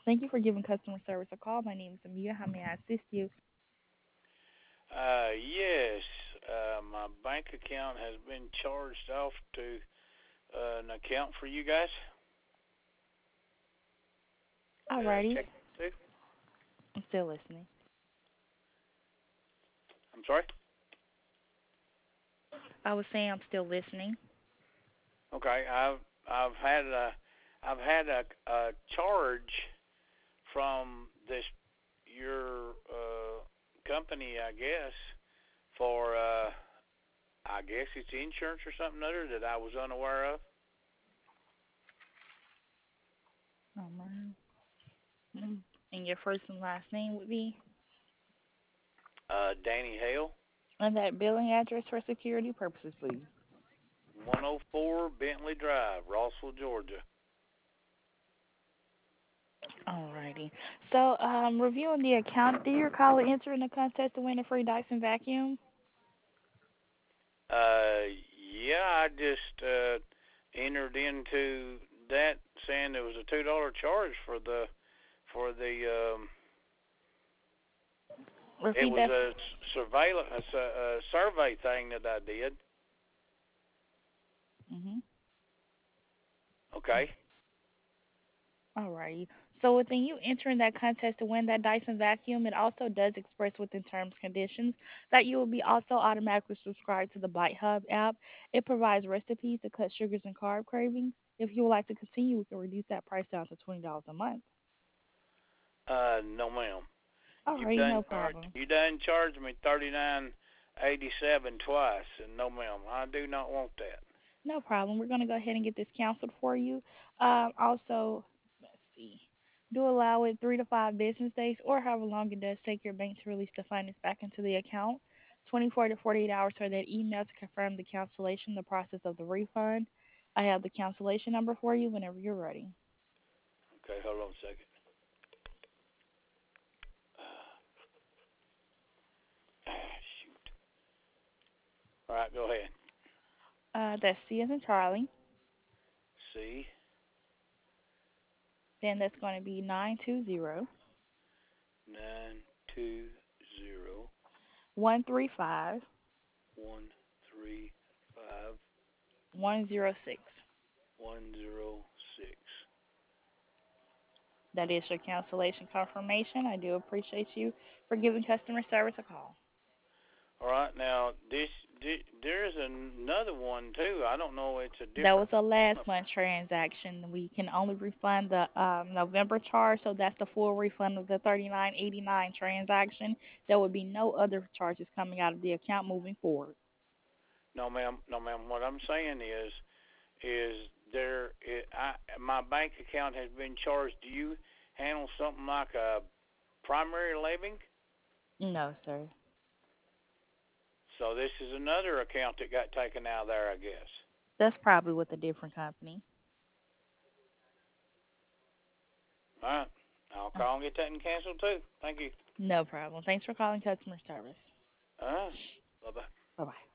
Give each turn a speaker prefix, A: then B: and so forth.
A: Thank you for giving customer service a call. My name is Amia. How may I assist you?
B: Yes, my bank account has been charged off to an account for you guys.
A: Alrighty.
B: Check too.
A: I'm still listening.
B: I'm sorry.
A: I was saying I'm still listening.
B: Okay, I've had a charge from this your company, I guess, for I guess it's insurance or something other that I was unaware of.
A: Oh, man. And your first and last name would be?
B: Danny Hale,
A: And that billing address for security purposes, please.
B: 104 Bentley Drive, Rossville, Georgia.
A: Alrighty. So, reviewing the account, do you recall entering the contest to win a free Dyson vacuum?
B: Yeah, I just entered into that saying there was a $2 charge for the it
A: Repeat
B: was
A: that.
B: a surveillance a survey thing that I did.
A: Mhm.
B: Okay.
A: Alrighty. So within you entering that contest to win that Dyson vacuum, it also does express within terms and conditions that you will be also automatically subscribed to the Bite Hub app. It provides recipes to cut sugars and carb cravings. If you would like to continue, we can reduce that price down to $20 a month.
B: No ma'am.
A: Alrighty, no problem.
B: You done charged me 39.87 twice, and no ma'am, I do not want that.
A: No problem. We're going to go ahead and get this canceled for you. Also, let's see. Do allow it 3 to 5 business days or however long it does take your bank to release the funds back into the account. 24 to 48 hours for that email to confirm the cancellation, the process of the refund. I have the cancellation number for you whenever you're ready.
B: Okay, hold on a second. Shoot. All right, go ahead.
A: That's C as in Charlie.
B: C
A: Then that's going to be 920
B: 920
A: 135
B: 135
A: 106.
B: 106.
A: That is your cancellation confirmation. I do appreciate you for giving customer service a call.
B: All right, now there's another one too. I don't know. It's a
A: That was
B: different.
A: a last month transaction. We can only refund the November charge, so that's the full refund of the 39.89 transaction. There would be no other charges coming out of the account moving forward.
B: No, ma'am. No, ma'am. What I'm saying is my bank account has been charged. Do you handle something like a primary living?
A: No, sir.
B: So this is another account that got taken out of there, I guess.
A: That's probably with a different company.
B: All right. I'll
A: Uh,
B: call and get that and canceled too. Thank you.
A: No problem. Thanks for calling customer service.
B: All right. Bye bye.
A: Bye bye.